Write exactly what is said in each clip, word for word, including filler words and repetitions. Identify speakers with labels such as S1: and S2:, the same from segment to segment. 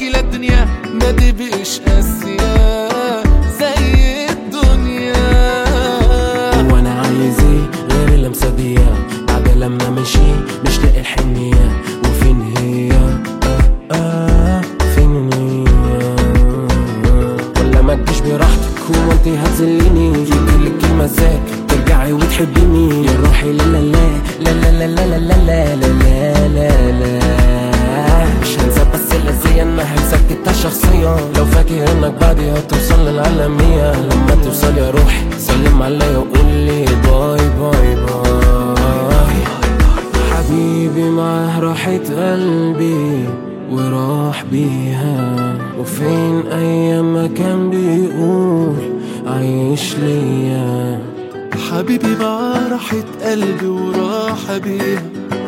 S1: مشاكل الدنيا ما تبقش قاسية زي الدنيا.
S2: وانا عايز ايه غير اللمسة دي بعد لما مشي مش لاقي الحنية. وفين هي آه آه فين هي؟ ولا ما تجيش براحتك هو انت هتذليني؟ يجيلك كلمة ذاك ترجعي وتحبيني يا روحي. لا لا لا لا لا لا لا لا لا لا لا لا مش هنسى بس اللذية انها مسكتها شخصيا. لو فاكر انك بعدي هتوصل للعالمية لما توصل يا روحي سلم عليا وقول لي باي باي باي. حبيبي معاه راحت قلبي وراح بيها. وفين ايام ما كان بيقول عايش ليا.
S1: حبيبي معاه راحت قلبي وراح بيها.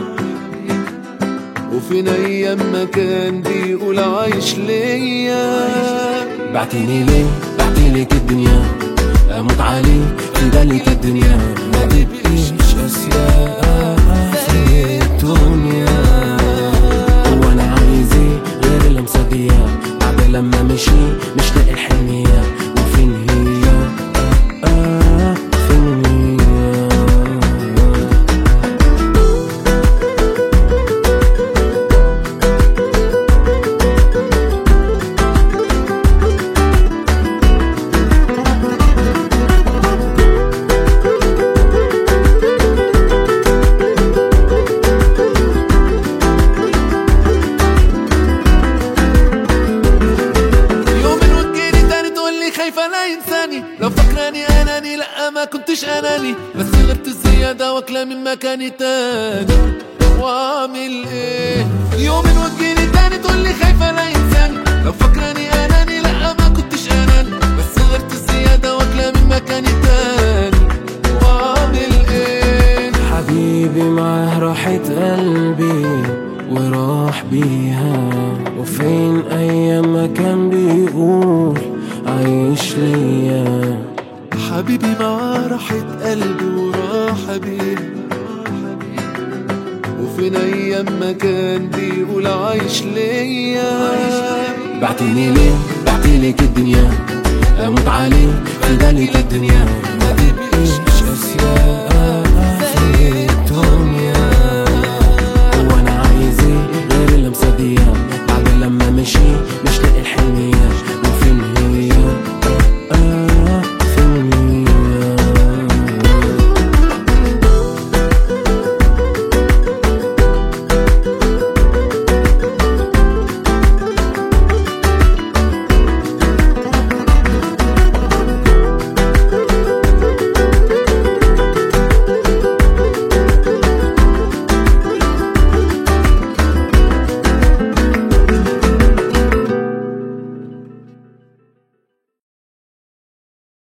S1: وفين ايام ما كان بيقول عايش ليا.
S2: بعتيني ليه بعتيلك الدنيا اموت عليك في بالك الدنيا ما تبقيش اشياء في الدنيا. وانا عايز ايه غير اللمسة دي بعد لما مشي مش لاقي الحنية. وفين هي آه آه فين هي؟
S1: خايفة لا ينساني لو فكراني اناني. لا ما كنتش اناني بس غبت الزيادة واكلة من مكاني تاني. واعمل ايه يوم وتجيني تاني تقولي خايفة لا ينساني لو فكراني اناني. لا ما كنتش اناني بس غبت الزيادة واكلة من مكاني تاني. واعمل ايه
S2: حبيبي معاه راحت قلبي وراح بيها. وفين ايام ما كان بيقول عايش ليا.
S1: حبيبي معاه راحت قلبي وراح بيها. وفين ايام ما كان بيقول عايش ليا.
S2: بعتيني ليه بعتيلك الدنيا اموت عليك في بالك الدنيا ما تبقيش